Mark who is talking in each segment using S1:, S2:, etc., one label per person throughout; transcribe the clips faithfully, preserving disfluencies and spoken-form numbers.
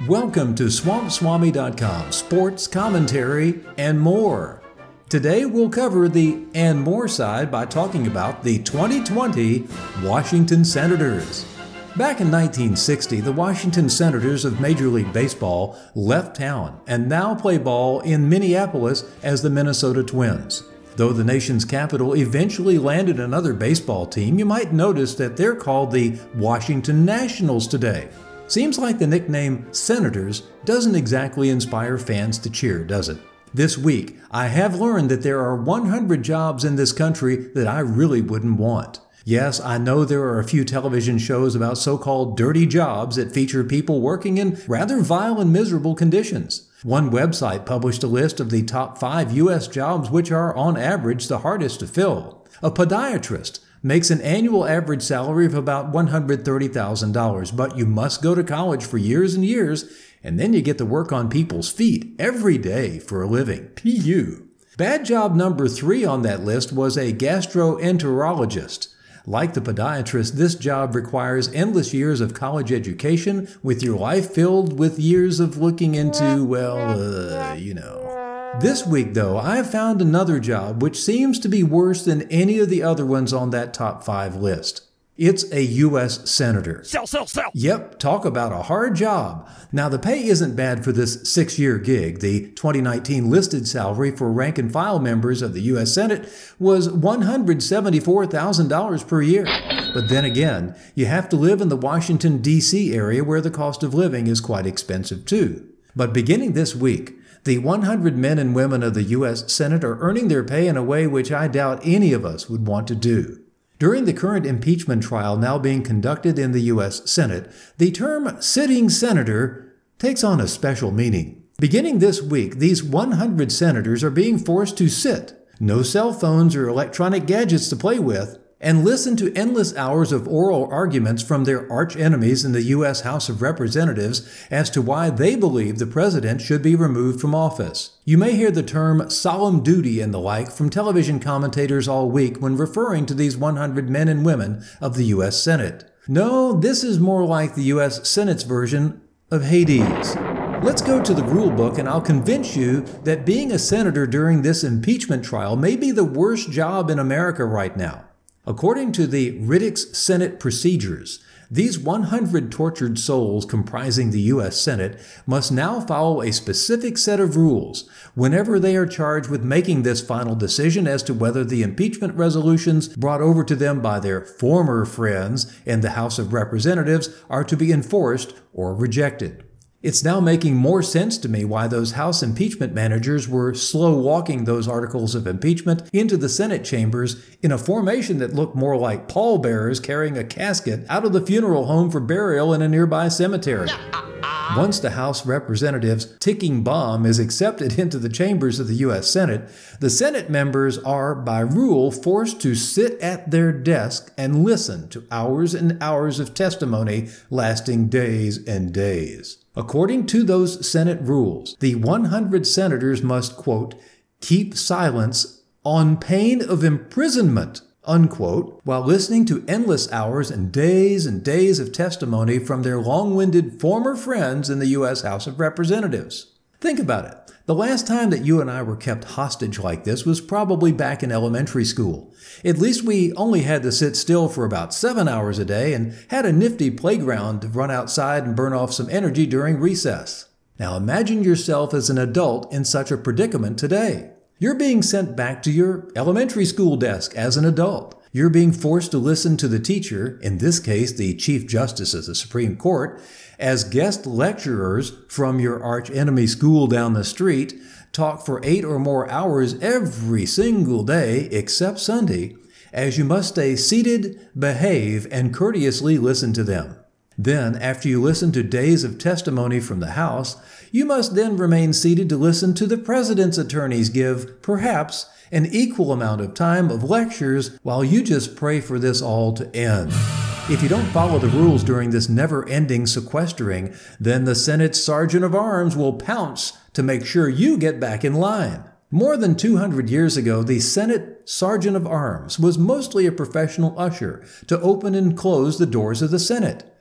S1: Welcome to Swamp Swami dot com, sports, commentary, and more. Today we'll cover the and more side by talking about the twenty twenty Washington Senators. Back in nineteen sixty, the Washington Senators of Major League Baseball left town and now play ball in Minneapolis as the Minnesota Twins. Though the nation's capital eventually landed another baseball team, you might notice that they're called the Washington Nationals today. Seems like the nickname Senators doesn't exactly inspire fans to cheer, does it? This week, I have learned that there are one hundred jobs in this country that I really wouldn't want. Yes, I know there are a few television shows about so-called dirty jobs that feature people working in rather vile and miserable conditions. One website published a list of the top five U S jobs which are, on average, the hardest to fill. A podiatrist makes an annual average salary of about one hundred thirty thousand dollars, but you must go to college for years and years, and then you get to work on people's feet every day for a living. P U. Bad job number three on that list was a gastroenterologist. Like the podiatrist, this job requires endless years of college education with your life filled with years of looking into, well, uh, you know. This week, though, I have found another job which seems to be worse than any of the other ones on that top five list. It's a U S Senator.
S2: Sell, sell, sell.
S1: Yep, talk about a hard job. Now, the pay isn't bad for this six-year gig. The twenty nineteen listed salary for rank-and-file members of the U S Senate was one hundred seventy-four thousand dollars per year. But then again, you have to live in the Washington, D C area where the cost of living is quite expensive too. But beginning this week, the one hundred men and women of the U S Senate are earning their pay in a way which I doubt any of us would want to do. During the current impeachment trial now being conducted in the U S Senate, the term sitting senator takes on a special meaning. Beginning this week, these one hundred senators are being forced to sit, no cell phones or electronic gadgets to play with, and listen to endless hours of oral arguments from their arch enemies in the U S House of Representatives as to why they believe the president should be removed from office. You may hear the term solemn duty and the like from television commentators all week when referring to these one hundred men and women of the U S Senate. No, this is more like the U S Senate's version of Hades. Let's go to the rule book and I'll convince you that being a senator during this impeachment trial may be the worst job in America right now. According to the Riddick's Senate procedures, these one hundred tortured souls comprising the U S Senate must now follow a specific set of rules whenever they are charged with making this final decision as to whether the impeachment resolutions brought over to them by their former friends in the House of Representatives are to be enforced or rejected. It's now making more sense to me why those House impeachment managers were slow walking those articles of impeachment into the Senate chambers in a formation that looked more like pallbearers carrying a casket out of the funeral home for burial in a nearby cemetery. Once the House Representatives' ticking bomb is accepted into the chambers of the U S Senate, the Senate members are, by rule, forced to sit at their desk and listen to hours and hours of testimony lasting days and days. According to those Senate rules, the one hundred senators must, quote, keep silence on pain of imprisonment, unquote, while listening to endless hours and days and days of testimony from their long-winded former friends in the U S House of Representatives. Think about it. The last time that you and I were kept hostage like this was probably back in elementary school. At least we only had to sit still for about seven hours a day and had a nifty playground to run outside and burn off some energy during recess. Now imagine yourself as an adult in such a predicament today. You're being sent back to your elementary school desk as an adult. You're being forced to listen to the teacher, in this case the Chief Justice of the Supreme Court, as guest lecturers from your arch-enemy school down the street talk for eight or more hours every single day except Sunday, as you must stay seated, behave, and courteously listen to them. Then, after you listen to days of testimony from the House, you must then remain seated to listen to the President's attorneys give, perhaps, an equal amount of time of lectures while you just pray for this all to end. If you don't follow the rules during this never-ending sequestering, then the Senate's Sergeant of Arms will pounce to make sure you get back in line. More than two hundred years ago, the Senate Sergeant of Arms was mostly a professional usher to open and close the doors of the Senate.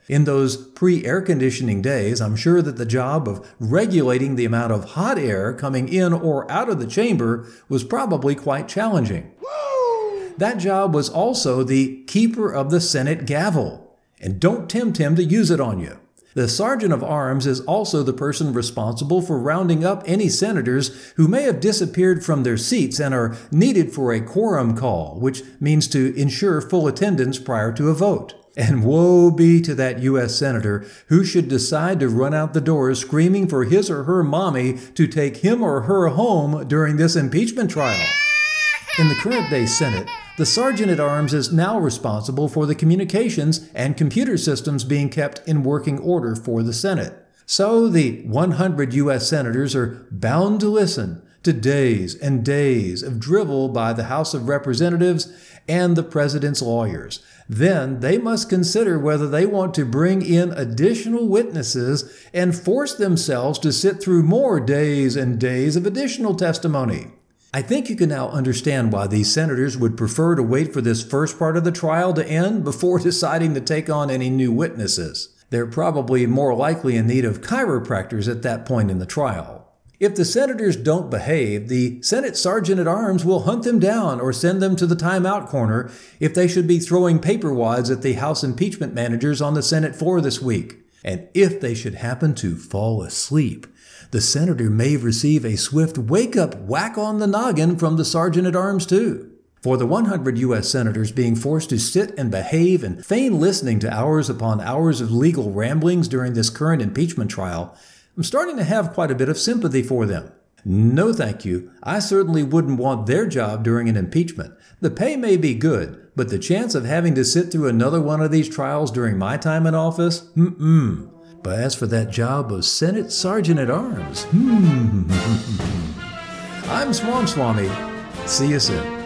S1: In those pre-air conditioning days, I'm sure that the job of regulating the amount of hot air coming in or out of the chamber was probably quite challenging. Woo! That job was also the keeper of the Senate gavel. And don't tempt him to use it on you. The Sergeant of Arms is also the person responsible for rounding up any senators who may have disappeared from their seats and are needed for a quorum call, which means to ensure full attendance prior to a vote. And woe be to that U S senator who should decide to run out the door screaming for his or her mommy to take him or her home during this impeachment trial. In the current day Senate, the Sergeant at Arms is now responsible for the communications and computer systems being kept in working order for the Senate. So the one hundred U S senators are bound to listen to days and days of drivel by the House of Representatives and the President's lawyers. Then they must consider whether they want to bring in additional witnesses and force themselves to sit through more days and days of additional testimony. I think you can now understand why these senators would prefer to wait for this first part of the trial to end before deciding to take on any new witnesses. They're probably more likely in need of chiropractors at that point in the trial. If the senators don't behave, the Senate Sergeant at Arms will hunt them down or send them to the timeout corner if they should be throwing paper wads at the House impeachment managers on the Senate floor this week. And if they should happen to fall asleep, the senator may receive a swift wake-up whack on the noggin from the Sergeant at Arms too. For the one hundred U S senators being forced to sit and behave and feign listening to hours upon hours of legal ramblings during this current impeachment trial, I'm starting to have quite a bit of sympathy for them. No thank you. I certainly wouldn't want their job during an impeachment. The pay may be good, but the chance of having to sit through another one of these trials during my time in office? Mm-mm. But as for that job of Senate Sergeant at Arms, hmm. I'm Swam Swami. See you soon.